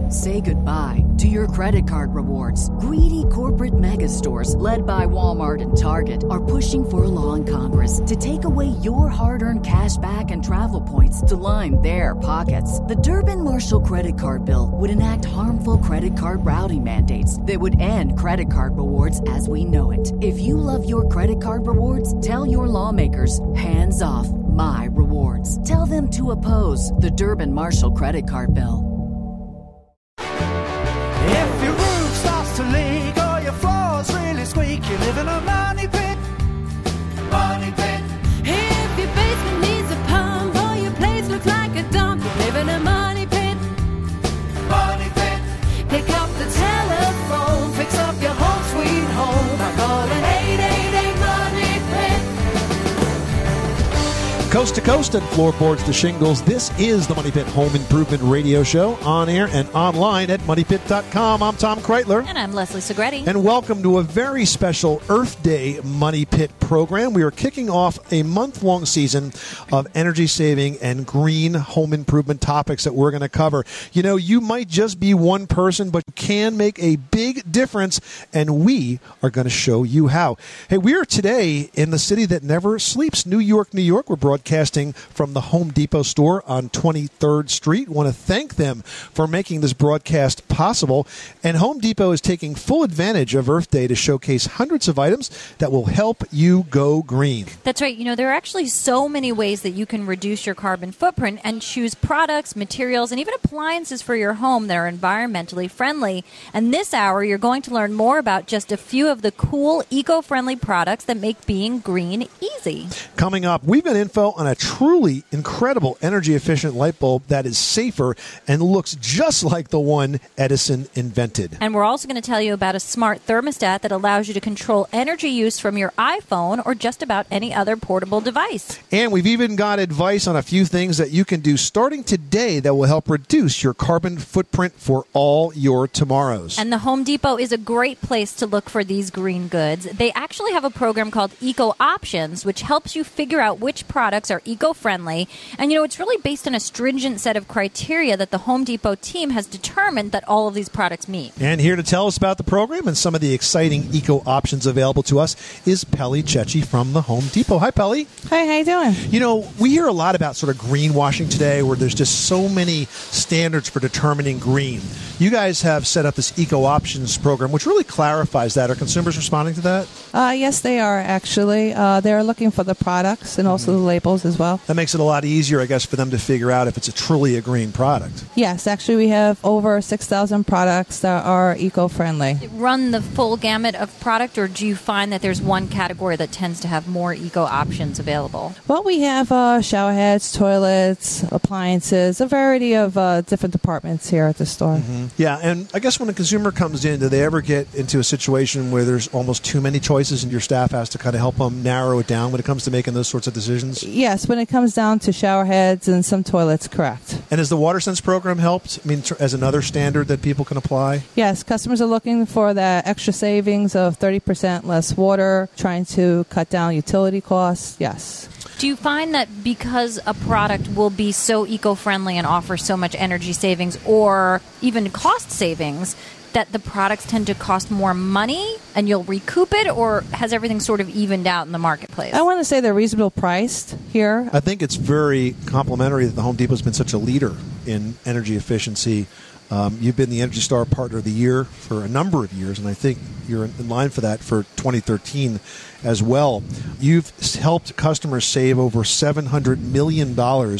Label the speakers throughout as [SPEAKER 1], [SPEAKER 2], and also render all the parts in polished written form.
[SPEAKER 1] Say goodbye to your credit card rewards. Greedy corporate mega stores, led by Walmart and Target, are pushing for a law in Congress to take away your hard-earned cash back and travel points to line their pockets. The Durbin-Marshall credit card bill would enact harmful credit card routing mandates that would end credit card rewards as we know it. If you love your credit card rewards, tell your lawmakers, hands off my rewards. Tell them to oppose the Durbin-Marshall credit card bill.
[SPEAKER 2] If your roof starts to leak or your floor's really squeak, you live in a money pit. Money pit.
[SPEAKER 3] If your basement needs a pump or your place looks like a dump, you live in a money pit.
[SPEAKER 2] Money pit.
[SPEAKER 3] Pick up the telephone, fix up your home sweet home by calling 888-MONEY-PIT.
[SPEAKER 4] Coast to coast and floorboards to shingles, this is the Money Pit Home Improvement Radio Show, on air and online at moneypit.com. I'm Tom Kreitler.
[SPEAKER 5] And I'm Leslie Segretti.
[SPEAKER 4] And welcome to a very special Earth Day Money Pit program. We are kicking off a month-long season of energy-saving and green home improvement topics that we're going to cover. You know, you might just be one person, but you can make a big difference, and we are going to show you how. Hey, we are today in the city that never sleeps, New York, New York. We're broadcasting from the Home Depot store on 23rd Street. Want to thank them for making this broadcast possible. And Home Depot is taking full advantage of Earth Day to showcase hundreds of items that will help you go green.
[SPEAKER 5] That's right. You know, there are actually so many ways that you can reduce your carbon footprint and choose products, materials, and even appliances for your home that are environmentally friendly. And this hour, you're going to learn more about just a few of the cool, eco-friendly products that make being green easy.
[SPEAKER 4] Coming up, we've got info on a truly incredible energy-efficient light bulb that is safer and looks just like the one Edison invented.
[SPEAKER 5] And we're also going to tell you about a smart thermostat that allows you to control energy use from your iPhone or just about any other portable device.
[SPEAKER 4] And we've even got advice on a few things that you can do starting today that will help reduce your carbon footprint for all your tomorrows.
[SPEAKER 5] And the Home Depot is a great place to look for these green goods. They actually have a program called Eco Options, which helps you figure out which products are eco-friendly. And, you know, it's really based on a stringent set of criteria that the Home Depot team has determined that all of these products meet.
[SPEAKER 4] And here to tell us about the program and some of the exciting eco options available to us is Pelly Cecchi from the Home Depot. Hi, Pelly.
[SPEAKER 6] Hi, how you doing?
[SPEAKER 4] You know, we hear a lot about sort of greenwashing today, where there's just so many standards for determining green. You guys have set up this eco options program, which really clarifies that. Are consumers responding to that?
[SPEAKER 6] Yes, they are, actually. They're looking for the products and also the labels as well.
[SPEAKER 4] That makes it a lot easier, I guess, for them to figure out if it's truly a green product.
[SPEAKER 6] Yes, actually, we have over 6,000 products that are eco-friendly.
[SPEAKER 5] Run the full gamut of product, or do you find that there's one category that tends to have more eco options available?
[SPEAKER 6] Well, we have shower heads, toilets, appliances, a variety of different departments here at the store.
[SPEAKER 4] Mm-hmm. Yeah, and I guess when a consumer comes in, do they ever get into a situation where there's almost too many choices and your staff has to kind of help them narrow it down when it comes to making those sorts of decisions?
[SPEAKER 6] Yes, when it comes down to shower heads and some toilets, correct.
[SPEAKER 4] And has the WaterSense program helped? I mean, as another standard that people can apply?
[SPEAKER 6] Yes, customers are looking for that extra savings of 30% less water, trying to cut down utility costs. Yes.
[SPEAKER 5] Do you find that because a product will be so eco-friendly and offer so much energy savings or even cost savings, that the products tend to cost more money and you'll recoup it, or has everything sort of evened out in the marketplace?
[SPEAKER 6] I want to say they're reasonable priced here.
[SPEAKER 4] I think it's very complimentary that the Home Depot has been such a leader in energy efficiency. You've been the Energy Star Partner of the Year for a number of years, and I think you're in line for that for 2013 as well. You've helped customers save over $700 million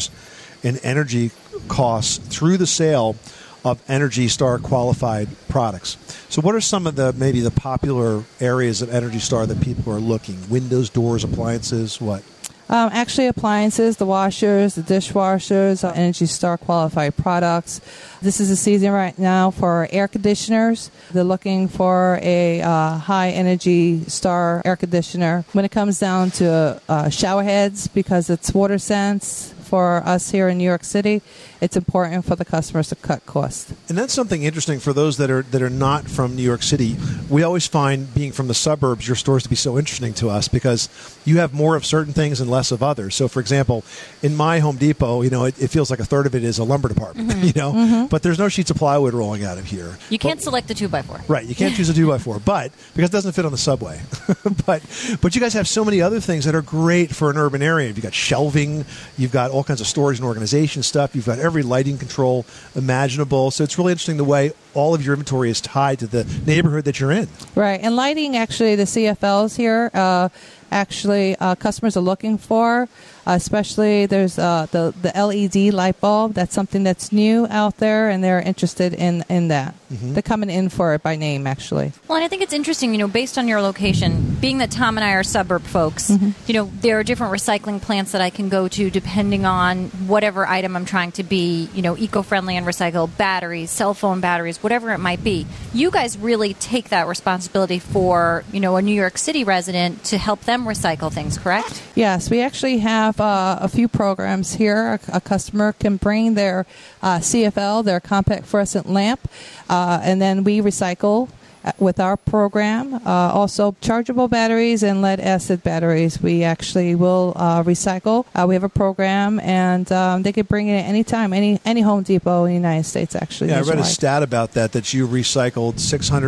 [SPEAKER 4] in energy costs through the sale of Energy Star qualified products. So what are some of the maybe the popular areas of Energy Star that people are looking? Windows, doors, appliances, what?
[SPEAKER 6] Actually, appliances, the washers, the dishwashers, Energy Star qualified products. This is the season right now for air conditioners. They're looking for a high Energy Star air conditioner. When it comes down to shower heads, because it's WaterSense for us here in New York City, it's important for the customers to cut costs.
[SPEAKER 4] And that's something interesting for those that are not from New York City. We always find, being from the suburbs, your stores to be so interesting to us because you have more of certain things and less of others. So, for example, in my Home Depot, it feels like a third of it is a lumber department, but there's no sheets of plywood rolling out of here.
[SPEAKER 5] You can't select the 2x4.
[SPEAKER 4] Right, you can't choose a 2x4, but because it doesn't fit on the subway. but you guys have so many other things that are great for an urban area. You've got shelving, you've got all kinds of storage and organization stuff, you've got every lighting control imaginable. So it's really interesting the way all of your inventory is tied to the neighborhood that you're in.
[SPEAKER 6] Right, and lighting, actually, the CFLs here, customers are looking for, especially there's the LED light bulb. That's something that's new out there, and they're interested in that. Mm-hmm. They're coming in for it by name, actually.
[SPEAKER 5] Well, and I think it's interesting, based on your location, being that Tom and I are suburb folks, there are different recycling plants that I can go to depending on whatever item I'm trying to be, eco-friendly and recycle, batteries, cell phone batteries, whatever it might be. You guys really take that responsibility for, a New York City resident to help them recycle things, correct?
[SPEAKER 6] Yes, we actually have a few programs here. A customer can bring their CFL, their compact fluorescent lamp, and then we recycle with our program. Also, chargeable batteries and lead-acid batteries, we actually will recycle. We have a program, and they can bring it at any time, any Home Depot in the United States, actually.
[SPEAKER 4] Yeah, I read a stat about that you recycled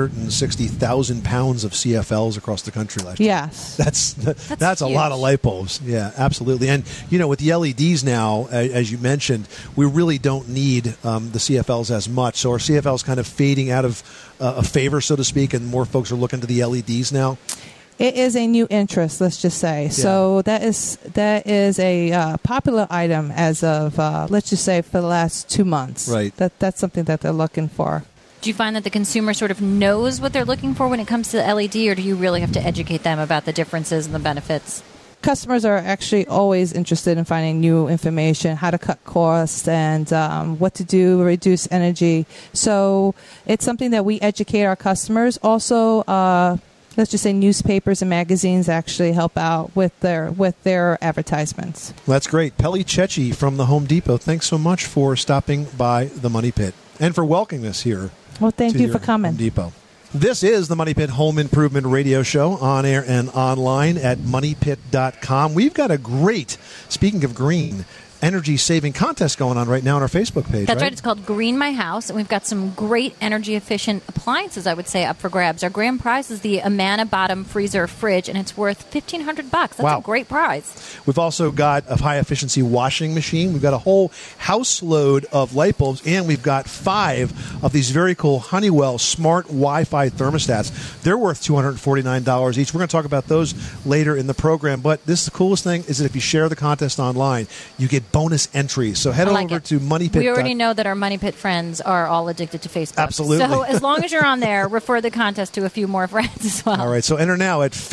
[SPEAKER 4] 660,000 pounds of CFLs across the country last year.
[SPEAKER 6] Yes.
[SPEAKER 4] That's a lot of light bulbs. Yeah, absolutely. And, with the LEDs now, as you mentioned, we really don't need the CFLs as much. So our CFLs kind of fading out of a favor, so to speak, and more folks are looking to the LEDs now?
[SPEAKER 6] It is a new interest, let's just say. Yeah. So that is a popular item as of, let's just say, for the last 2 months.
[SPEAKER 4] Right.
[SPEAKER 6] That's something that they're looking for.
[SPEAKER 5] Do you find that the consumer sort of knows what they're looking for when it comes to the LED, or do you really have to educate them about the differences and the benefits?
[SPEAKER 6] Customers are actually always interested in finding new information, how to cut costs, and what to do to reduce energy. So it's something that we educate our customers. Also, let's just say newspapers and magazines actually help out with their advertisements.
[SPEAKER 4] Well, that's great. Pelli Cecchi from the Home Depot, thanks so much for stopping by the Money Pit and for welcoming us here.
[SPEAKER 6] Well, thank you for coming.
[SPEAKER 4] Home Depot. This is the Money Pit Home Improvement Radio Show, on air and online at moneypit.com. We've got a great, speaking of green, energy-saving contest going on right now on our Facebook page.
[SPEAKER 5] That's right. It's called Green My House, and we've got some great energy-efficient appliances, I would say, up for grabs. Our grand prize is the Amana Bottom Freezer Fridge, and it's worth $1,500. That's a great prize.
[SPEAKER 4] We've also got a high-efficiency washing machine. We've got a whole house load of light bulbs, and we've got 5 of these very cool Honeywell smart Wi-Fi thermostats. They're worth $249 each. We're going to talk about those later in the program, but the coolest thing is that if you share the contest online, you get bonus entries. So head over to Money Pit.
[SPEAKER 5] We already know that our Money Pit friends are all addicted to Facebook.
[SPEAKER 4] Absolutely.
[SPEAKER 5] So as long as you're on there, refer the contest to a few more friends as well.
[SPEAKER 4] All right. So enter now at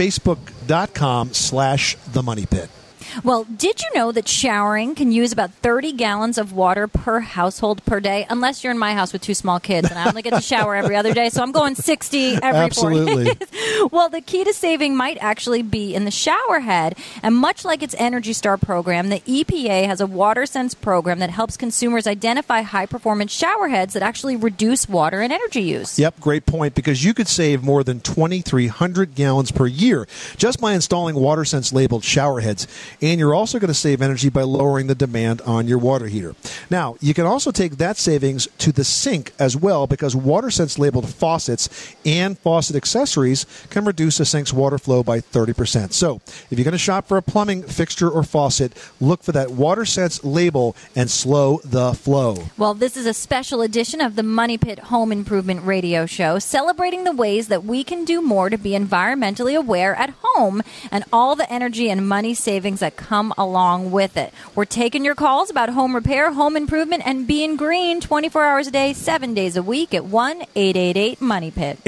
[SPEAKER 4] facebook.com/themoneypit.
[SPEAKER 5] Well, did you know that showering can use about 30 gallons of water per household per day? Unless you're in my house with 2 small kids, and I only get to shower every other day, so I'm going 60 every 4 days. Well, the key to saving might actually be in the shower head. And much like its Energy Star program, the EPA has a WaterSense program that helps consumers identify high-performance shower heads that actually reduce water and energy use.
[SPEAKER 4] Yep, great point, because you could save more than 2,300 gallons per year just by installing WaterSense labeled shower heads. And you're also going to save energy by lowering the demand on your water heater. Now, you can also take that savings to the sink as well, because WaterSense labeled faucets and faucet accessories can reduce a sink's water flow by 30%. So, if you're going to shop for a plumbing fixture or faucet, look for that WaterSense label and slow the flow.
[SPEAKER 5] Well, this is a special edition of the Money Pit Home Improvement Radio Show, celebrating the ways that we can do more to be environmentally aware at home and all the energy and money savings that come along with it. We're taking your calls about home repair, home improvement, and being green 24 hours a day, 7 days a week at 1-888-MONEY-PIT.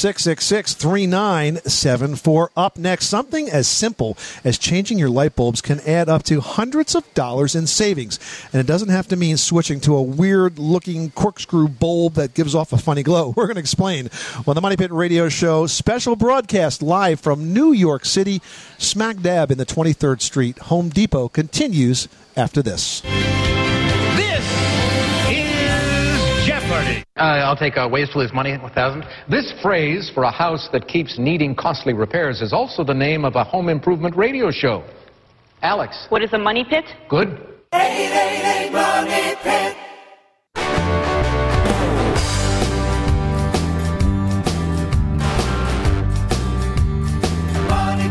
[SPEAKER 4] 888-666-3974. Up next, something as simple as changing your light bulbs can add up to hundreds of dollars in savings. And it doesn't have to mean switching to a weird-looking corkscrew bulb that gives off a funny glow. We're going to explain on the Money Pit Radio Show special broadcast live from New York City, smack dab in the 23rd Street. Home Depot continues after this.
[SPEAKER 2] This
[SPEAKER 7] Party.
[SPEAKER 8] I'll take ways to lose money, 1,000. This phrase for a house that keeps needing costly repairs is also the name of a home improvement radio show. Alex.
[SPEAKER 9] What is a money pit?
[SPEAKER 8] Good.
[SPEAKER 2] 888 Money Pit. Money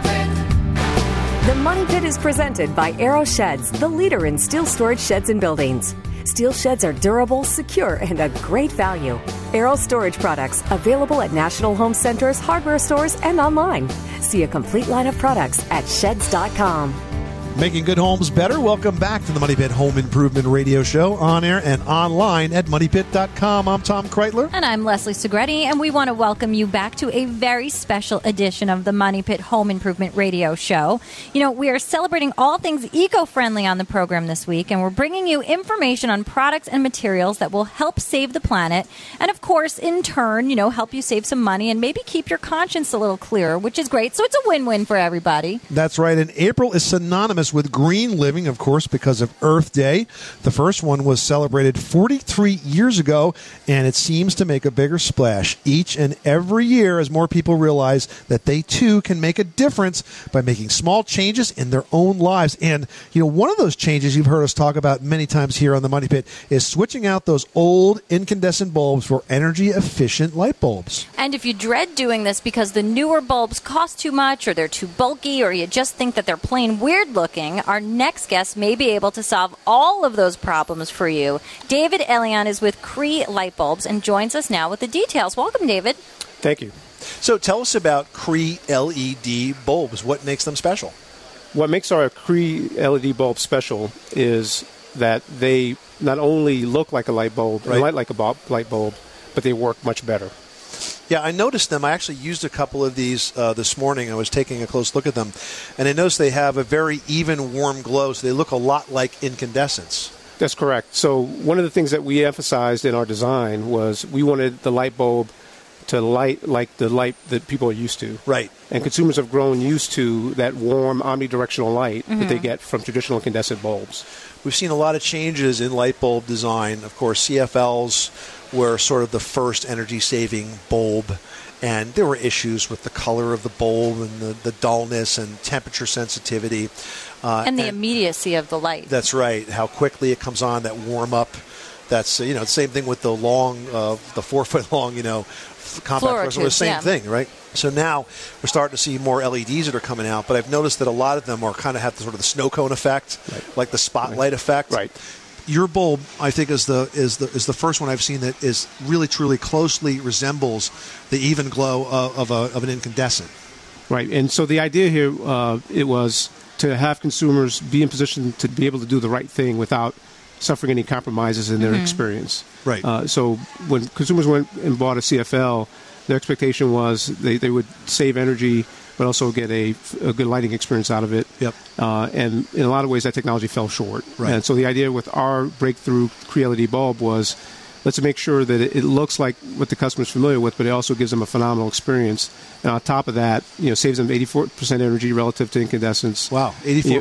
[SPEAKER 2] Pit.
[SPEAKER 10] The Money Pit is presented by Aero Sheds, the leader in steel storage sheds and buildings. Steel sheds are durable, secure, and a great value. Aero Storage products available at National Home Centers, hardware stores, and online. See a complete line of products at sheds.com.
[SPEAKER 4] Making good homes better. Welcome back to the Money Pit Home Improvement Radio Show, on air and online at moneypit.com. I'm Tom Kreitler.
[SPEAKER 5] And I'm Leslie Segretti, and we want to welcome you back to a very special edition of the Money Pit Home Improvement Radio Show. You know, we are celebrating all things eco-friendly on the program this week, and we're bringing you information on products and materials that will help save the planet, and of course, in turn, help you save some money and maybe keep your conscience a little clearer, which is great. So it's a win-win for everybody.
[SPEAKER 4] That's right, and April is synonymous with green living, of course, because of Earth Day. The first one was celebrated 43 years ago, and it seems to make a bigger splash each and every year as more people realize that they, too, can make a difference by making small changes in their own lives. And, one of those changes you've heard us talk about many times here on the Money Pit is switching out those old incandescent bulbs for energy-efficient light bulbs.
[SPEAKER 5] And if you dread doing this because the newer bulbs cost too much or they're too bulky or you just think that they're plain weird-looking, our next guest may be able to solve all of those problems for you. David Elion is with Cree Light Bulbs and joins us now with the details. Welcome, David.
[SPEAKER 11] Thank you.
[SPEAKER 4] So tell us about Cree LED bulbs. What makes them special?
[SPEAKER 11] What makes our Cree LED bulb special is that they not only look like a light bulb, and light like a light bulb, but they work much better.
[SPEAKER 4] Yeah, I noticed them. I actually used a couple of these this morning. I was taking a close look at them, and I noticed they have a very even, warm glow, so they look a lot like incandescents.
[SPEAKER 11] That's correct. So one of the things that we emphasized in our design was we wanted the light bulb to light like the light that people are used to.
[SPEAKER 4] Right.
[SPEAKER 11] And consumers have grown used to that warm, omnidirectional light that they get from traditional incandescent bulbs.
[SPEAKER 4] We've seen a lot of changes in light bulb design. Of course, CFLs were sort of the first energy-saving bulb, and there were issues with the color of the bulb and the dullness and temperature sensitivity.
[SPEAKER 5] And the immediacy of the light.
[SPEAKER 4] That's right. How quickly it comes on, that warm-up. That's, the same thing with the long, the 4-foot-long, compact fluorescent, the same thing, right? So now we're starting to see more LEDs that are coming out, but I've noticed that a lot of them are kind of have the sort of the snow cone effect, like the spotlight effect.
[SPEAKER 11] Right.
[SPEAKER 4] Your bulb, I think, is the first one I've seen that is really truly closely resembles the even glow of an incandescent.
[SPEAKER 11] Right, and so the idea here it was to have consumers be in position to be able to do the right thing without suffering any compromises in their experience.
[SPEAKER 4] Right.
[SPEAKER 11] So when consumers went and bought a CFL, their expectation was they would save energy, but also get a good lighting experience out of it.
[SPEAKER 4] Yep.
[SPEAKER 11] And in a lot of ways, that technology fell short.
[SPEAKER 4] Right.
[SPEAKER 11] And so the idea with our breakthrough Cree LED bulb was, let's make sure that it looks like what the customer's familiar with, but it also gives them a phenomenal experience. And on top of that, saves them 84% energy relative to incandescents.
[SPEAKER 4] Wow, 84%.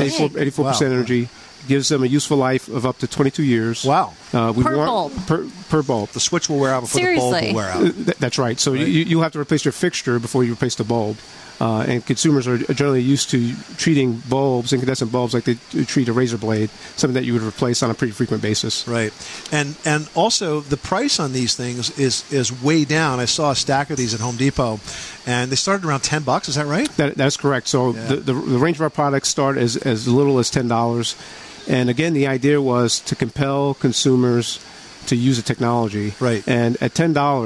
[SPEAKER 11] 84% energy. Gives them a useful life of up to 22 years.
[SPEAKER 4] Wow.
[SPEAKER 5] Per bulb.
[SPEAKER 11] Per bulb.
[SPEAKER 4] The switch will wear out before the bulb will wear out.
[SPEAKER 11] That's right. So you'll have to replace your fixture before you replace the bulb. And consumers are generally used to treating bulbs, incandescent bulbs, like they treat a razor blade, something that you would replace on a pretty frequent basis.
[SPEAKER 4] Right. And also the price on these things is way down. I saw a stack of these at Home Depot, and they started around $10. Is that right?
[SPEAKER 11] That's correct. So the range of our products start as little as $10. And again, the idea was to compel consumers to use the technology.
[SPEAKER 4] Right.
[SPEAKER 11] And at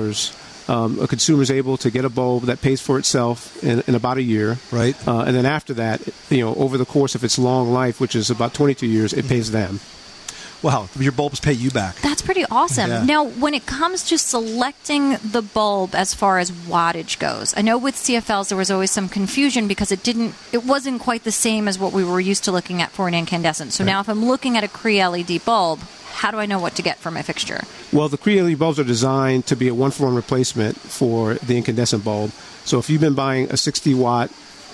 [SPEAKER 11] $10, a consumer is able to get a bulb that pays for itself in about a year.
[SPEAKER 4] Right.
[SPEAKER 11] And then after that, over the course of its long life, which is about 22 years, it pays them.
[SPEAKER 4] Wow, your bulbs pay you back.
[SPEAKER 5] That's pretty awesome.
[SPEAKER 4] Yeah.
[SPEAKER 5] Now, when it comes to selecting the bulb as far as wattage goes, I know with CFLs there was always some confusion because it wasn't quite the same as what we were used to looking at for an incandescent. So now if I'm looking at a Cree LED bulb, how do I know what to get for my fixture?
[SPEAKER 11] Well, the Cree LED bulbs are designed to be a one-for-one replacement for the incandescent bulb. So if you've been buying a 60-watt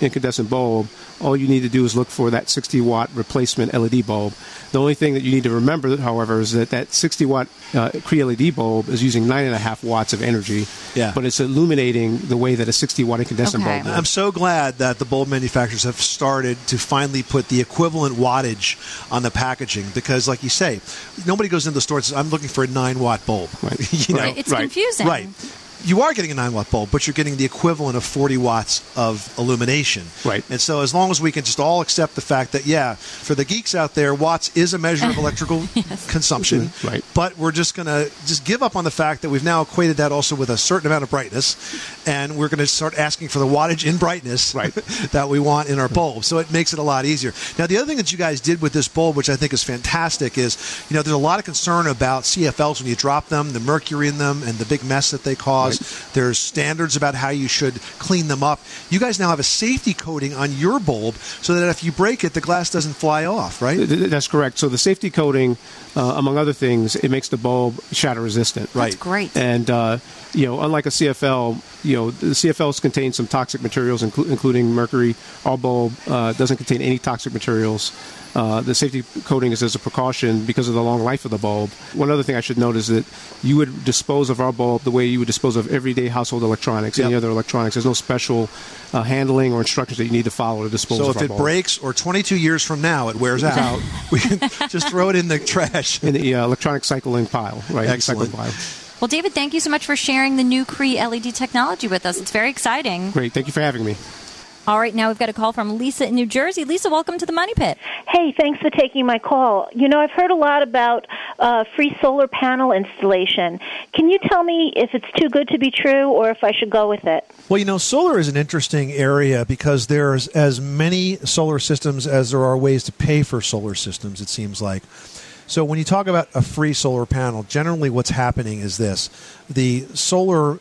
[SPEAKER 11] incandescent bulb, all you need to do is look for that 60-watt replacement LED bulb. The only thing that you need to remember, however, is that 60-watt Cree LED bulb is using 9.5 watts of energy, but it's illuminating the way that a 60-watt incandescent bulb would.
[SPEAKER 4] I'm so glad that the bulb manufacturers have started to finally put the equivalent wattage on the packaging because, like you say, nobody goes into the store and says, I'm looking for a 9-watt bulb.
[SPEAKER 11] Right.
[SPEAKER 5] It's confusing.
[SPEAKER 4] Right. You are getting a 9-watt bulb, but you're getting the equivalent of 40 watts of illumination.
[SPEAKER 11] Right.
[SPEAKER 4] And so as long as we can just all accept the fact that, for the geeks out there, watts is a measure of electrical consumption.
[SPEAKER 11] Right.
[SPEAKER 4] But we're just going to just give up on the fact that we've now equated that also with a certain amount of brightness, and we're going to start asking for the wattage in brightness that we want in our bulb. So it makes it a lot easier. Now, the other thing that you guys did with this bulb, which I think is fantastic, is, there's a lot of concern about CFLs when you drop them, the mercury in them, and the big mess that they cause. There's standards about how you should clean them up. You guys now have a safety coating on your bulb so that if you break it, the glass doesn't fly off, right?
[SPEAKER 11] That's correct. So the safety coating, among other things, it makes the bulb shatter resistant.
[SPEAKER 5] That's great.
[SPEAKER 11] And, unlike a CFL, the CFLs contain some toxic materials, including mercury. Our bulb doesn't contain any toxic materials. The safety coating is as a precaution because of the long life of the bulb. One other thing I should note is that you would dispose of our bulb the way you would dispose of everyday household electronics, any other electronics. There's no special handling or instructions that you need to follow to dispose of our bulb. So if
[SPEAKER 4] it breaks or 22 years from now it wears out, we can just throw it in the trash.
[SPEAKER 11] In the electronic cycling pile, right?
[SPEAKER 4] Excellent.
[SPEAKER 11] Recycling pile.
[SPEAKER 5] Well, David, thank you so much for sharing the new Cree LED technology with us. It's very exciting.
[SPEAKER 11] Great. Thank you for having me.
[SPEAKER 5] All right, now we've got a call from Lisa in New Jersey. Lisa, welcome to the Money Pit.
[SPEAKER 7] Hey, thanks for taking my call. I've heard a lot about free solar panel installation. Can you tell me if it's too good to be true or if I should go with it?
[SPEAKER 4] Well, solar is an interesting area because there's as many solar systems as there are ways to pay for solar systems, it seems like. So when you talk about a free solar panel, generally what's happening is this. The solar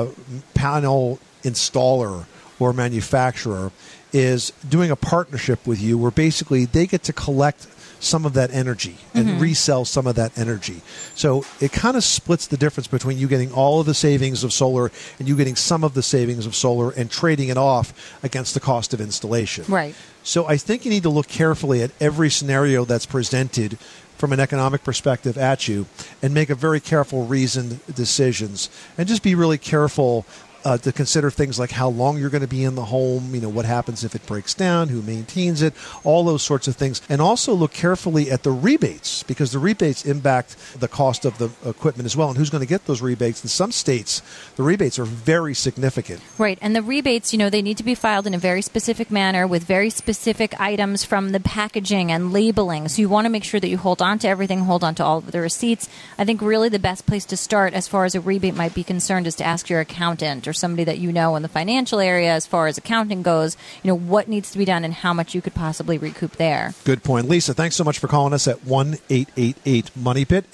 [SPEAKER 4] panel installer or manufacturer is doing a partnership with you where basically they get to collect some of that energy and resell some of that energy. So it kind of splits the difference between you getting all of the savings of solar and you getting some of the savings of solar and trading it off against the cost of installation.
[SPEAKER 5] Right.
[SPEAKER 4] So I think you need to look carefully at every scenario that's presented from an economic perspective at you and make a very careful, reasoned decisions. And just be really careful to consider things like how long you're going to be in the home, what happens if it breaks down, who maintains it, all those sorts of things. And also look carefully at the rebates because the rebates impact the cost of the equipment as well and who's going to get those rebates. In some states, the rebates are very significant.
[SPEAKER 5] Right. And the rebates, they need to be filed in a very specific manner with very specific items from the packaging and labeling. So you want to make sure that you hold on to everything, hold on to all of the receipts. I think really the best place to start as far as a rebate might be concerned is to ask your accountant or somebody that in the financial area as far as accounting goes, what needs to be done and how much you could possibly recoup there.
[SPEAKER 4] Good point. Lisa, thanks so much for calling us at 1-888-MONEY-PIT,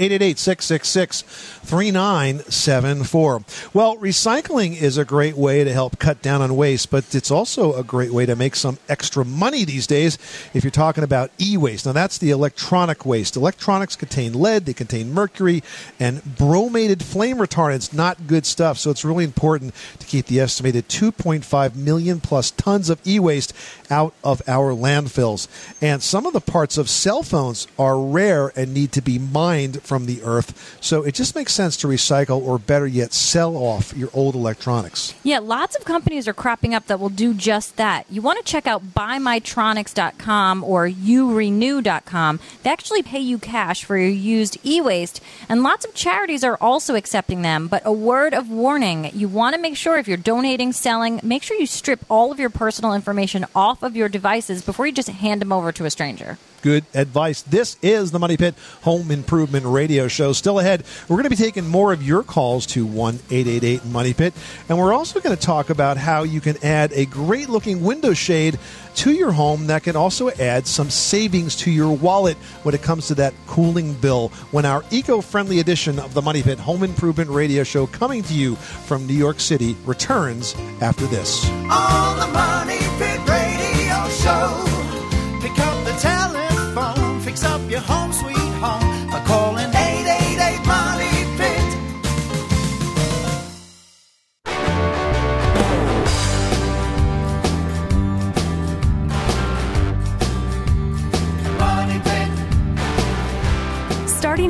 [SPEAKER 4] 888-666-3974. Well, recycling is a great way to help cut down on waste, but it's also a great way to make some extra money these days if you're talking about e-waste. Now, that's the electronic waste. Electronics contain lead, they contain mercury, and bromated flame retardants, not good stuff. So it's really important to keep the estimated 2.5 million plus tons of e-waste out of our landfills. And some of the parts of cell phones are rare and need to be mined from the earth. So it just makes sense to recycle or better yet, sell off your old electronics.
[SPEAKER 5] Yeah, lots of companies are cropping up that will do just that. You want to check out buymytronics.com or yourenew.com. They actually pay you cash for your used e-waste, and lots of charities are also accepting them. But a word of warning, you want to make sure if you're donating, selling, make sure you strip all of your personal information off of your devices before you just hand them over to a stranger.
[SPEAKER 4] Good advice. This is the Money Pit Home Improvement Radio Show. Still ahead, we're going to be taking more of your calls to 1-888-MONEY-PIT. And we're also going to talk about how you can add a great-looking window shade to your home that can also add some savings to your wallet when it comes to that cooling bill when our eco-friendly edition of the Money Pit Home Improvement Radio Show, coming to you from New York City, returns after this.
[SPEAKER 2] On the Money Pit Radio Show, pick up the telephone, fix up your home sweet home by calling 888-MONEY-PIT.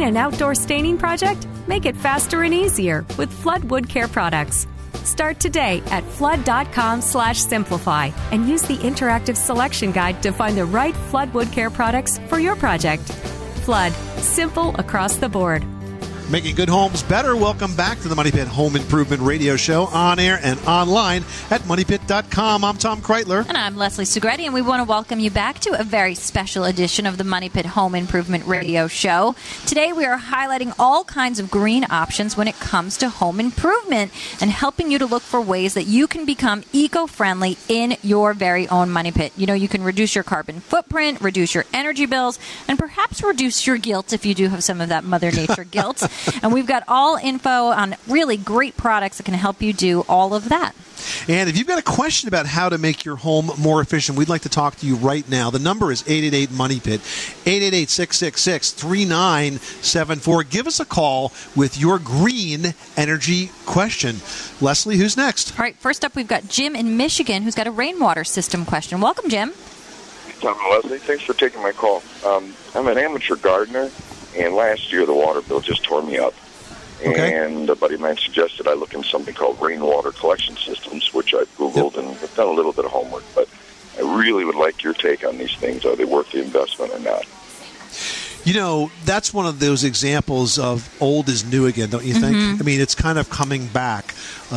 [SPEAKER 10] an outdoor staining project? Make it faster and easier with Flood Wood Care products. Start today at flood.com/simplify and use the interactive selection guide to find the right Flood Wood Care products for your project. Flood, simple across the board.
[SPEAKER 4] Making good homes better. Welcome back to the Money Pit Home Improvement Radio Show, on air and online at moneypit.com. I'm Tom Kreitler.
[SPEAKER 5] And I'm Leslie Segretti, and we want to welcome you back to a very special edition of the Money Pit Home Improvement Radio Show. Today we are highlighting all kinds of green options when it comes to home improvement and helping you to look for ways that you can become eco-friendly in your very own money pit. You know, you can reduce your carbon footprint, reduce your energy bills, and perhaps reduce your guilt if you do have some of that Mother Nature guilt. And we've got all info on really great products that can help you do all of that.
[SPEAKER 4] And if you've got a question about how to make your home more efficient, we'd like to talk to you right now. The number is 888-MONEY-PIT, 888-666-3974. Give us a call with your green energy question. Leslie, who's next?
[SPEAKER 5] All right, first up, we've got Jim in Michigan who's got a rainwater system question. Welcome, Jim.
[SPEAKER 9] Tom and Leslie, thanks for taking my call. I'm an amateur gardener, and last year the water bill just tore me up.
[SPEAKER 4] Okay.
[SPEAKER 9] And a buddy of mine suggested I look into something called rainwater collection systems, which I've Googled and have done a little bit of homework. But I really would like your take on these things. Are they worth the investment or not?
[SPEAKER 4] You know, that's one of those examples of old is new again, don't you think? I mean, it's kind of coming back.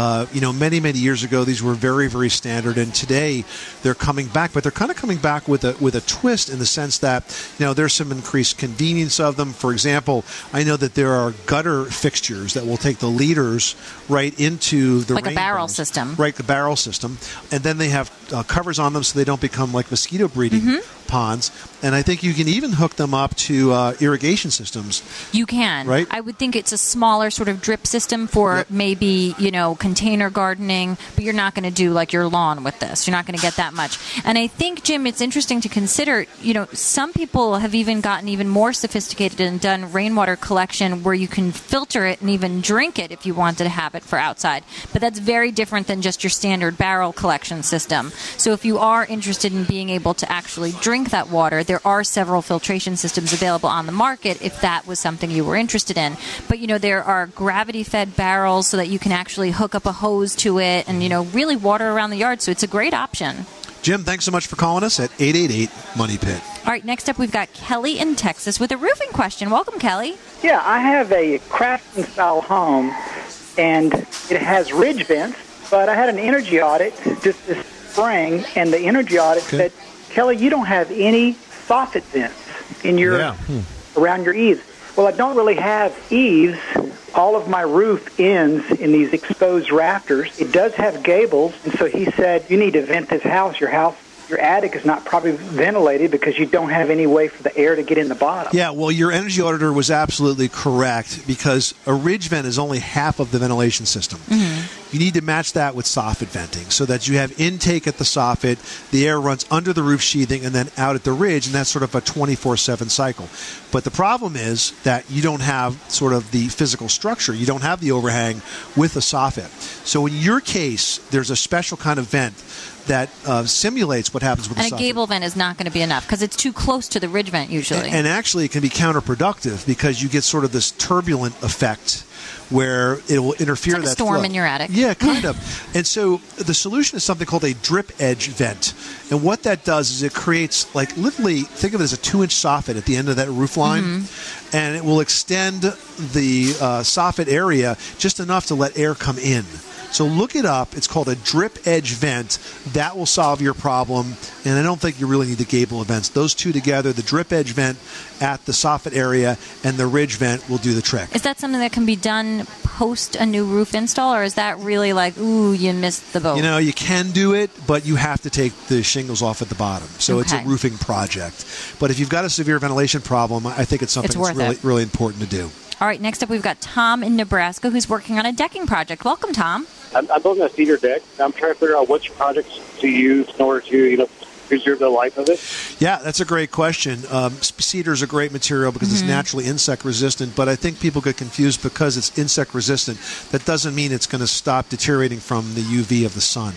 [SPEAKER 4] Many, many years ago, these were very, very standard, and today they're coming back, but they're kind of coming back with a twist in the sense that, there's some increased convenience of them. For example, I know that there are gutter fixtures that will take the leaders right into the
[SPEAKER 5] like a barrel
[SPEAKER 4] barns.
[SPEAKER 5] system.
[SPEAKER 4] Right, the barrel system. And then they have covers on them so they don't become like mosquito breeding ponds. And I think you can even hook them up to irrigation systems.
[SPEAKER 5] You can.
[SPEAKER 4] Right?
[SPEAKER 5] I would think it's a smaller sort of drip system for maybe, container gardening, but you're not going to do like your lawn with this. You're not going to get that much. And I think, Jim, it's interesting to consider, some people have even gotten even more sophisticated and done rainwater collection where you can filter it and even drink it if you wanted to have it for outside. But that's very different than just your standard barrel collection system. So if you are interested in being able to actually drink that water, there are several filtration systems available on the market if that was something you were interested in. But, there are gravity-fed barrels so that you can actually hook up a hose to it and, really water around the yard. So it's a great option.
[SPEAKER 4] Jim, thanks so much for calling us at 888-MONEY-PIT.
[SPEAKER 5] All right, next up we've got Kelly in Texas with a roofing question. Welcome, Kelly.
[SPEAKER 12] Yeah, I have a Craftsman-style home, and it has ridge vents, but I had an energy audit just this spring, and the energy audit said, Kelly, you don't have any soffit vents in your around your eaves. Well, I don't really have eaves. All of my roof ends in these exposed rafters. It does have gables, and so he said, you need to vent this house. Your attic is not properly ventilated because you don't have any way for the air to get in the bottom.
[SPEAKER 4] Yeah, well, your energy auditor was absolutely correct because a ridge vent is only half of the ventilation system. You need to match that with soffit venting so that you have intake at the soffit, the air runs under the roof sheathing and then out at the ridge, and that's sort of a 24/7 cycle. But the problem is that you don't have sort of the physical structure. You don't have the overhang with the soffit. So in your case, there's a special kind of vent that simulates what happens with the soffit.
[SPEAKER 5] And a gable vent is not going to be enough because it's too close to the ridge vent usually.
[SPEAKER 4] And actually it can be counterproductive because you get sort of this turbulent effect where it will interfere
[SPEAKER 5] it's like
[SPEAKER 4] that
[SPEAKER 5] a storm
[SPEAKER 4] flow.
[SPEAKER 5] in your attic.
[SPEAKER 4] Yeah, kind of. And so the solution is something called a drip edge vent. And what that does is it creates, like, literally, think of it as a 2-inch soffit at the end of that roof line. And it will extend the soffit area just enough to let air come in. So look it up. It's called a drip edge vent. That will solve your problem. And I don't think you really need the gable vents. Those two together, the drip edge vent at the soffit area and the ridge vent, will do the trick.
[SPEAKER 5] Is that something that can be done post a new roof install, or is that really like, ooh, you missed the boat?
[SPEAKER 4] You can do it, but you have to take the shingles off at the bottom. So it's a roofing project. But if you've got a severe ventilation problem, I think it's something that's really, really important to do.
[SPEAKER 5] All right, next up we've got Tom in Nebraska who's working on a decking project. Welcome, Tom.
[SPEAKER 13] I'm building a cedar deck. I'm trying to figure out which projects to use in order to, preserve the life of it.
[SPEAKER 4] Yeah, that's a great question. Cedar is a great material because it's naturally insect resistant, but I think people get confused because it's insect resistant. That doesn't mean it's going to stop deteriorating from the UV of the sun.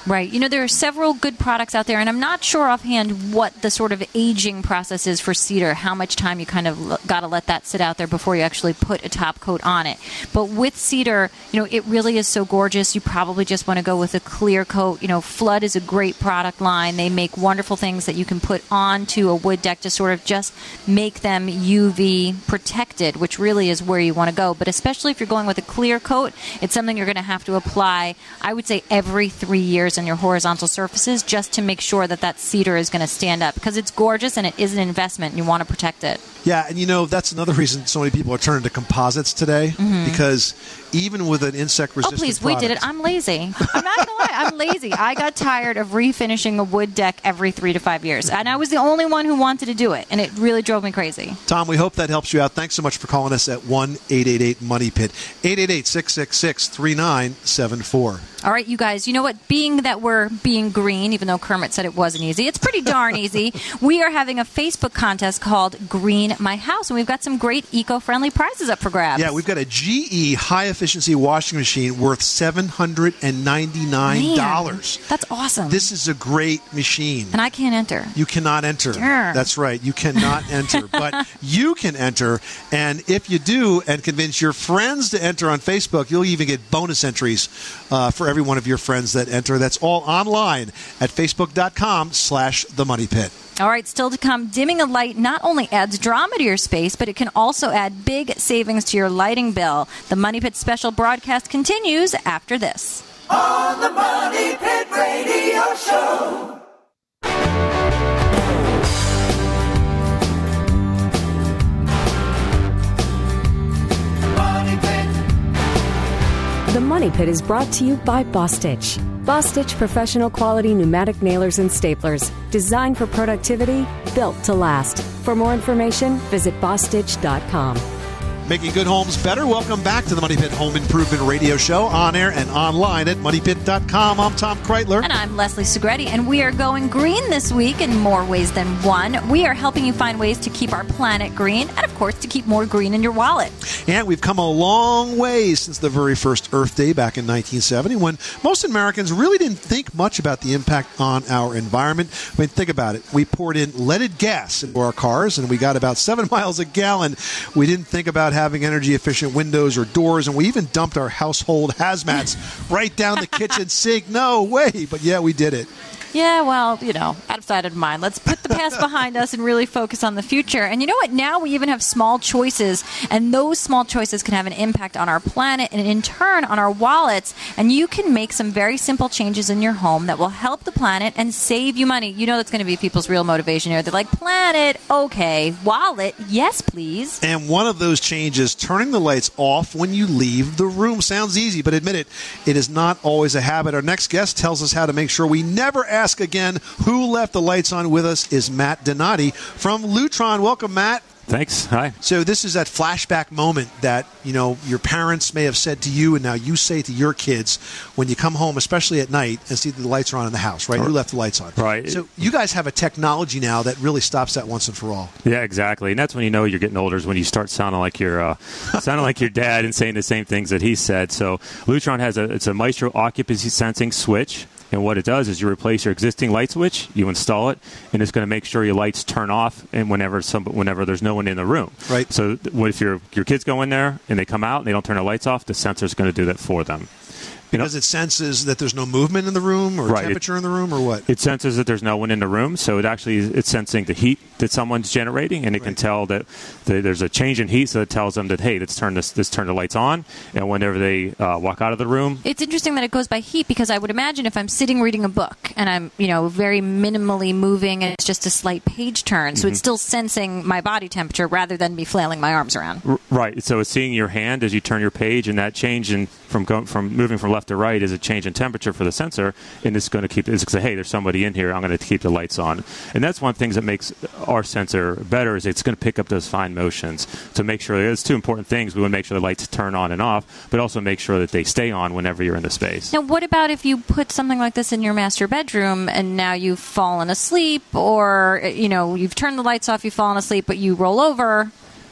[SPEAKER 5] Right. You know, there are several good products out there, and I'm not sure offhand what the sort of aging process is for cedar, how much time you kind of got to let that sit out there before you actually put a top coat on it. But with cedar, you know, it really is so gorgeous. You probably just want to go with a clear coat. You know, Flood is a great product line. They make wonderful things that you can put onto a wood deck to sort of just make them UV protected, which really is where you want to go. But especially if you're going with a clear coat, it's something you're going to have to apply, I would say, every 3 years on your horizontal surfaces, just to make sure that that cedar is going to stand up, because it's gorgeous and it is an investment and you want to protect it.
[SPEAKER 4] Yeah, and you know, that's another reason so many people are turning to composites today, because even with an insect-resistant
[SPEAKER 5] we did it. I'm lazy. I'm not going to lie. I'm lazy. I got tired of refinishing a wood deck every 3 to 5 years, and I was the only one who wanted to do it, and it really drove me crazy.
[SPEAKER 4] Tom, we hope that helps you out. Thanks so much for calling us at 1-888-MONEY-PIT, 888-666-3974.
[SPEAKER 5] All right, you guys, you know what? Being that we're being green, even though Kermit said it wasn't easy, it's pretty darn easy. We are having a Facebook contest called Green My House, and we've got some great eco-friendly prizes up for grabs.
[SPEAKER 4] Yeah, we've got a GE high-efficiency washing machine worth $799.
[SPEAKER 5] Man, that's awesome.
[SPEAKER 4] This is a great machine.
[SPEAKER 5] And I can't enter.
[SPEAKER 4] You cannot enter. That's right. You cannot enter. But you can enter, and if you do and convince your friends to enter on Facebook, you'll even get bonus entries for every one of your friends that enter. That's all online at facebook.com/themoneypit.
[SPEAKER 5] All right, still to come, dimming a light not only adds drama to your space, but it can also add big savings to your lighting bill. The Money Pit special broadcast continues after this.
[SPEAKER 2] On the Money Pit Radio Show.
[SPEAKER 10] The Money Pit is brought to you by Bostitch. Bostitch professional quality pneumatic nailers and staplers. Designed for productivity, built to last. For more information, visit Bostitch.com.
[SPEAKER 4] Making good homes better. Welcome back to the Money Pit Home Improvement Radio Show, on air and online at MoneyPit.com. I'm Tom Kreitler.
[SPEAKER 5] And I'm Leslie Segretti, and we are going green this week in more ways than one. We are helping you find ways to keep our planet green, and of course, to keep more green in your wallet.
[SPEAKER 4] And we've come a long way since the very first Earth Day back in 1970, when most Americans really didn't think much about the impact on our environment. I mean, think about it. We poured in leaded gas into our cars, and we got about 7 miles a gallon. We didn't think about having energy-efficient windows or doors, and we even dumped our household hazmats right down the kitchen sink. No way, but yeah, we did it.
[SPEAKER 5] Yeah, well, you know, out of sight, out of mind. Let's put the past behind us and really focus on the future. And you know what? Now we even have small choices, and those small choices can have an impact on our planet and in turn on our wallets. And you can make some very simple changes in your home that will help the planet and save you money. You know that's going to be people's real motivation here. They're like, planet, okay. Wallet, yes, please.
[SPEAKER 4] And one of those changes, turning the lights off when you leave the room. Sounds easy, but admit it, it is not always a habit. Our next guest tells us how to make sure we never ask again who left the lights on. With us is Matt Donati from Lutron. Welcome, Matt.
[SPEAKER 14] Thanks. Hi.
[SPEAKER 4] So this is that flashback moment that, you know, your parents may have said to you, and now you say to your kids when you come home, especially at night, and see the lights are on in the house, right? Who left the lights on?
[SPEAKER 14] Right.
[SPEAKER 4] So you guys have a technology now that really stops that once and for all.
[SPEAKER 14] Yeah, exactly. And that's when you know you're getting older, is when you start sounding like your dad and saying the same things that he said. So Lutron has it's a Maestro occupancy sensing switch. And what it does is you replace your existing light switch, you install it, and it's going to make sure your lights turn off and whenever there's no one in the room.
[SPEAKER 4] Right.
[SPEAKER 14] So if your kids go in there and they come out and they don't turn the lights off, the sensor is going to do that for them.
[SPEAKER 4] Because it senses that there's no movement in the room or temperature in the room, or what?
[SPEAKER 14] It senses that there's no one in the room, so it's sensing the heat that someone's generating, and it can tell that there's a change in heat, so it tells them that, hey, let's turn the lights on, and whenever they walk out of the room.
[SPEAKER 5] It's interesting that it goes by heat, because I would imagine if I'm sitting reading a book and I'm, you know, very minimally moving and it's just a slight page turn, so it's still sensing my body temperature rather than me flailing my arms around.
[SPEAKER 14] Right. So it's seeing your hand as you turn your page, and that change from moving from left to right is a change in temperature for the sensor, and it's going to say, hey, there's somebody in here, I'm going to keep the lights on. And that's one of the things that makes our sensor better, is it's going to pick up those fine motions to make sure there's two important things. We want to make sure the lights turn on and off, but also make sure that they stay on whenever you're in the space.
[SPEAKER 5] Now, what about if you put something like this in your master bedroom and now you've fallen asleep, or, you know, you've turned the lights off, you've fallen asleep, but you roll over?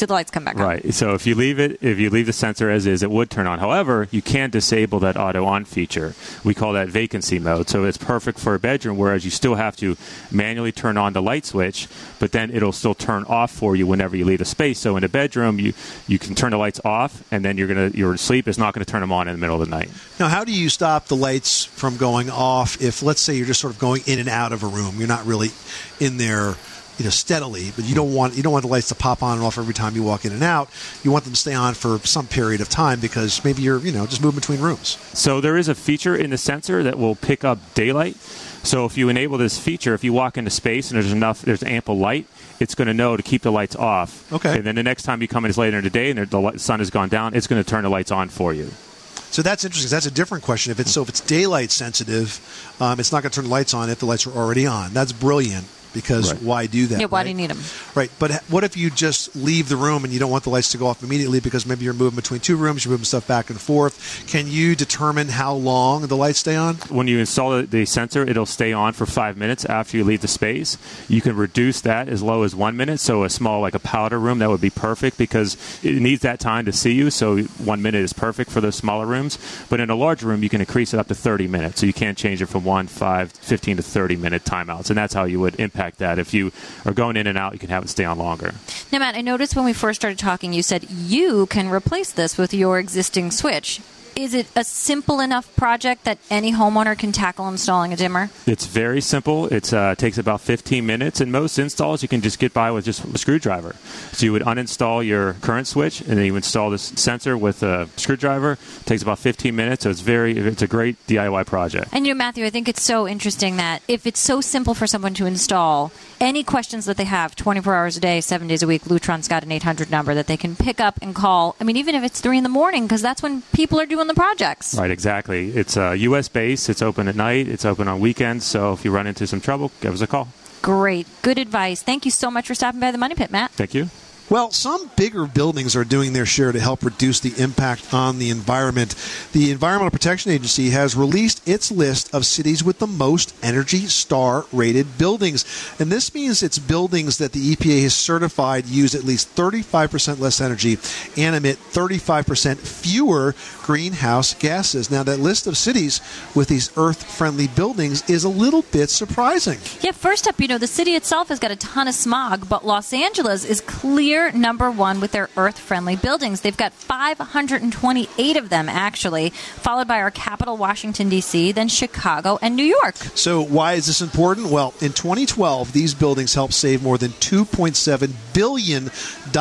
[SPEAKER 5] Did the lights come back on?
[SPEAKER 14] Right. So if you leave the sensor as is, it would turn on. However, you can disable that auto on feature. We call that vacancy mode. So it's perfect for a bedroom, whereas you still have to manually turn on the light switch, but then it'll still turn off for you whenever you leave the space. So in a bedroom, you can turn the lights off, and then your sleep is not going to turn them on in the middle of the night.
[SPEAKER 4] Now, how do you stop the lights from going off if, let's say, you're just sort of going in and out of a room? You're not really in there, steadily, but you don't want the lights to pop on and off every time you walk in and out. You want them to stay on for some period of time because maybe you're, just moving between rooms.
[SPEAKER 14] So there is a feature in the sensor that will pick up daylight. So if you enable this feature, if you walk into space and there's ample light, it's going to know to keep the lights off.
[SPEAKER 4] Okay.
[SPEAKER 14] And then the next time you come in later in the day and the sun has gone down, it's going to turn the lights on for you.
[SPEAKER 4] So that's interesting. That's a different question. If it's daylight sensitive, it's not going to turn the lights on if the lights are already on. That's brilliant. Because why do that?
[SPEAKER 5] Yeah, why do you need them?
[SPEAKER 4] Right, but what if you just leave the room and you don't want the lights to go off immediately because maybe you're moving between two rooms, you're moving stuff back and forth. Can you determine how long the lights stay on?
[SPEAKER 14] When you install the sensor, it'll stay on for 5 minutes after you leave the space. You can reduce that as low as 1 minute, so a small, like a powder room, that would be perfect because it needs that time to see you, so 1 minute is perfect for those smaller rooms. But in a larger room, you can increase it up to 30 minutes, so you can't change it from 15 to 30-minute timeouts, and that's how you would impact that. If you are going in and out, you can have it stay on longer.
[SPEAKER 5] Now, Matt, I noticed when we first started talking, you said you can replace this with your existing switch. Is it a simple enough project that any homeowner can tackle installing a dimmer?
[SPEAKER 14] It's very simple. It takes about 15 minutes. And most installs, you can just get by with just a screwdriver. So you would uninstall your current switch, and then you install this sensor with a screwdriver. It takes about 15 minutes. So it's a great DIY project.
[SPEAKER 5] And Matthew, I think it's so interesting that if it's so simple for someone to install, any questions that they have 24 hours a day, 7 days a week, Lutron's got an 800 number that they can pick up and call. I mean, even if it's 3 in the morning, because that's when people are doing the projects.
[SPEAKER 14] Right, exactly. It's U.S. based. It's open at night. It's open on weekends. So if you run into some trouble, give us a call.
[SPEAKER 5] Great. Good advice. Thank you so much for stopping by the Money Pit, Matt.
[SPEAKER 14] Thank you.
[SPEAKER 4] Well, some bigger buildings are doing their share to help reduce the impact on the environment. The Environmental Protection Agency has released its list of cities with the most Energy Star rated buildings. And this means it's buildings that the EPA has certified use at least 35% less energy and emit 35% fewer greenhouse gases. Now, that list of cities with these earth-friendly buildings is a little bit surprising.
[SPEAKER 5] Yeah, first up, the city itself has got a ton of smog, but Los Angeles is clear number one with their earth-friendly buildings. They've got 528 of them, actually, followed by our capital, Washington, D.C., then Chicago and New York.
[SPEAKER 4] So why is this important? Well, in 2012, these buildings helped save more than $2.7 billion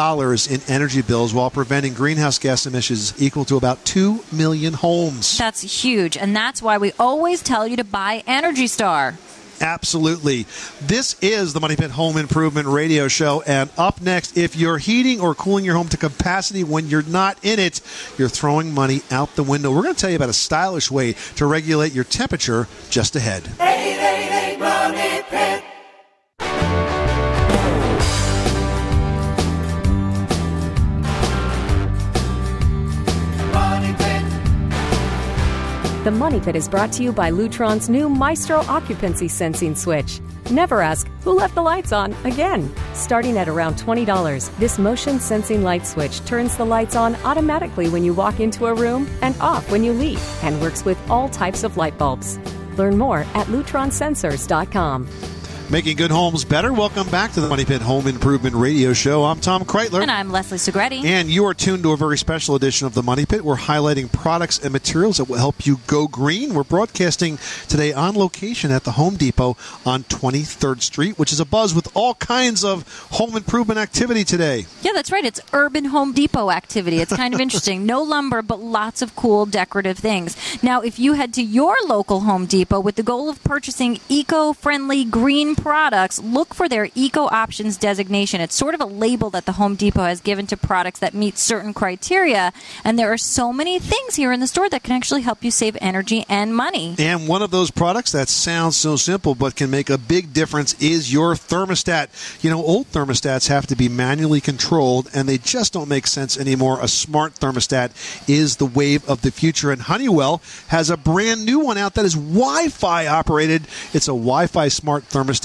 [SPEAKER 4] in energy bills while preventing greenhouse gas emissions equal to about 2 million homes.
[SPEAKER 5] That's huge, and that's why we always tell you to buy Energy Star.
[SPEAKER 4] Absolutely. This is the Money Pit Home Improvement Radio Show. And up next, if you're heating or cooling your home to capacity when you're not in it, you're throwing money out the window. We're going to tell you about a stylish way to regulate your temperature just ahead.
[SPEAKER 2] 888 Money Pit.
[SPEAKER 10] The Money Pit is brought to you by Lutron's new Maestro Occupancy Sensing Switch. Never ask, who left the lights on again? Starting at around $20, this motion sensing light switch turns the lights on automatically when you walk into a room and off when you leave, and works with all types of light bulbs. Learn more at lutronsensors.com.
[SPEAKER 4] Making good homes better. Welcome back to the Money Pit Home Improvement Radio Show. I'm Tom Kreitler.
[SPEAKER 5] And I'm Leslie Segretti.
[SPEAKER 4] And you are tuned to a very special edition of the Money Pit. We're highlighting products and materials that will help you go green. We're broadcasting today on location at the Home Depot on 23rd Street, which is abuzz with all kinds of home improvement activity today.
[SPEAKER 5] Yeah, that's right. It's urban Home Depot activity. It's kind of interesting. No lumber, but lots of cool decorative things. Now, if you head to your local Home Depot with the goal of purchasing eco-friendly green products, look for their Eco Options designation. It's sort of a label that the Home Depot has given to products that meet certain criteria, and there are so many things here in the store that can actually help you save energy and money.
[SPEAKER 4] And one of those products that sounds so simple but can make a big difference is your thermostat. Old thermostats have to be manually controlled, and they just don't make sense anymore. A smart thermostat is the wave of the future, and Honeywell has a brand new one out that is Wi-Fi operated. It's a Wi-Fi smart thermostat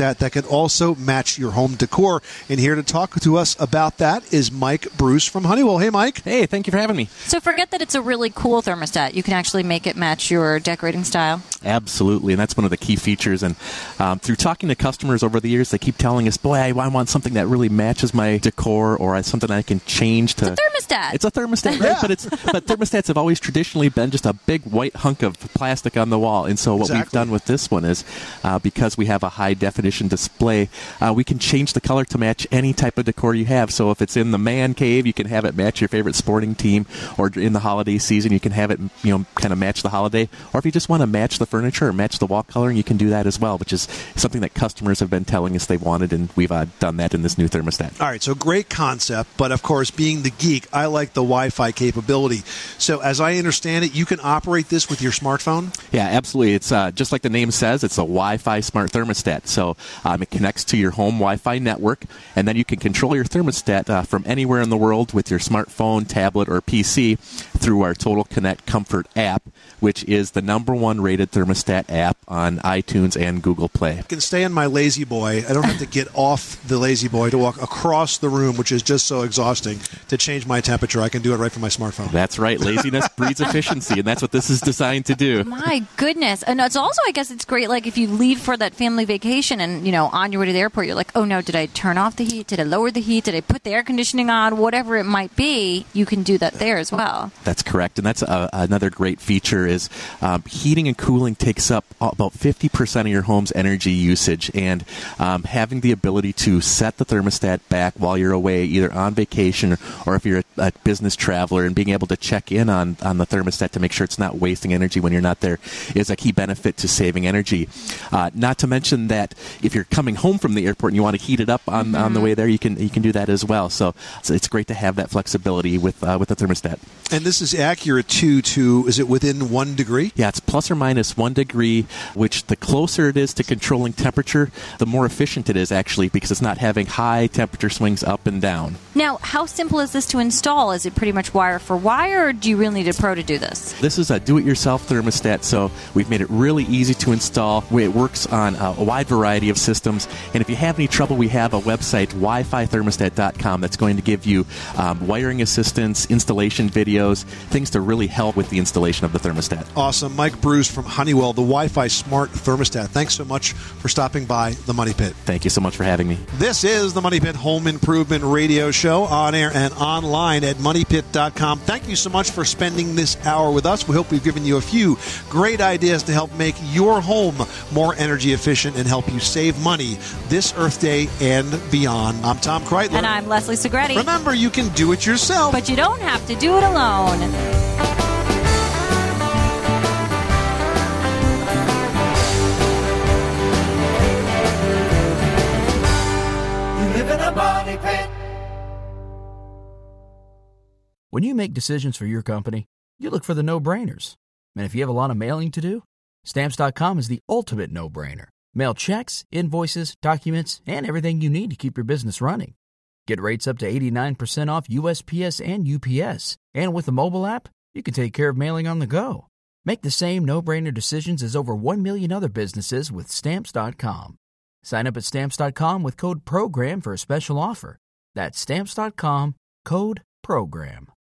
[SPEAKER 4] thermostat that can also match your home decor. And here to talk to us about that is Mike Bruce from Honeywell. Hey, Mike.
[SPEAKER 15] Hey, thank you for having me.
[SPEAKER 5] So forget that it's a really cool thermostat. You can actually make it match your decorating style.
[SPEAKER 15] Absolutely, and that's one of the key features. And through talking to customers over the years, they keep telling us, boy, I want something that really matches my decor, or something I can change to...
[SPEAKER 5] It's a thermostat.
[SPEAKER 15] It's a thermostat, right? But thermostats have always traditionally been just a big white hunk of plastic on the wall. And so what we've done with this one is, because we have a high-definition display, we can change the color to match any type of decor you have. So if it's in the man cave, you can have it match your favorite sporting team, or in the holiday season, you can have it, kind of match the holiday. Or if you just want to match the furniture or match the wall coloring, you can do that as well, which is something that customers have been telling us they wanted, and we've done that in this new thermostat.
[SPEAKER 4] All right, so great concept, but of course, being the geek, I like the Wi-Fi capability. So as I understand it, you can operate this with your smartphone?
[SPEAKER 15] Yeah, absolutely. It's just like the name says, it's a Wi-Fi smart thermostat. So it connects to your home Wi-Fi network, and then you can control your thermostat from anywhere in the world with your smartphone, tablet, or PC through our Total Connect Comfort app, which is the #1 rated thermostat app on iTunes and Google Play.
[SPEAKER 4] I can stay on my Lazy Boy. I don't have to get off the Lazy Boy to walk across the room, which is just so exhausting, to change my temperature. I can do it right from my smartphone.
[SPEAKER 15] That's right. Laziness breeds efficiency, and that's what this is designed to do.
[SPEAKER 5] My goodness. And it's also, I guess it's great, like if you leave for that family vacation and, on your way to the airport, you're like, oh no, did I turn off the heat? Did I lower the heat? Did I put the air conditioning on? Whatever it might be, you can do that there as well.
[SPEAKER 15] That's correct. And that's another great feature is heating and cooling takes up about 50% of your home's energy usage, and having the ability to set the thermostat back while you're away, either on vacation or if you're a business traveler, and being able to check in on the thermostat to make sure it's not wasting energy when you're not there is a key benefit to saving energy. Not to mention that if you're coming home from the airport and you want to heat it up on the way there, you can do that as well. So it's great to have that flexibility with the thermostat.
[SPEAKER 4] And this is accurate to is it within 1 degree?
[SPEAKER 15] Yeah, it's plus or minus 1 degree, which the closer it is to controlling temperature, the more efficient it is actually, because it's not having high temperature swings up and down.
[SPEAKER 5] Now, how simple is this to install? Is it pretty much wire for wire, or do you really need a pro to do this?
[SPEAKER 15] This is a do-it-yourself thermostat, so we've made it really easy to install. It works on a wide variety of systems, and if you have any trouble, we have a website, wifithermostat.com, that's going to give you wiring assistance, installation videos, things to really help with the installation of the thermostat.
[SPEAKER 4] Awesome. Mike Bruce from Honeywell, the Wi-Fi smart thermostat. Thanks so much for stopping by the Money Pit.
[SPEAKER 15] Thank you so much for having me.
[SPEAKER 4] This is the Money Pit Home Improvement Radio Show, on air and online at moneypit.com. Thank you so much for spending this hour with us. We hope we've given you a few great ideas to help make your home more energy efficient and help you save money this Earth Day and beyond. I'm Tom Kreitler.
[SPEAKER 5] And I'm Leslie Segretti.
[SPEAKER 4] Remember, you can do it yourself,
[SPEAKER 5] but you don't have to do it alone.
[SPEAKER 16] When you make decisions for your company, you look for the no-brainers. And if you have a lot of mailing to do, Stamps.com is the ultimate no-brainer. Mail checks, invoices, documents, and everything you need to keep your business running. Get rates up to 89% off USPS and UPS. And with the mobile app, you can take care of mailing on the go. Make the same no-brainer decisions as over 1 million other businesses with Stamps.com. Sign up at Stamps.com with code PROGRAM for a special offer. That's Stamps.com, code PROGRAM.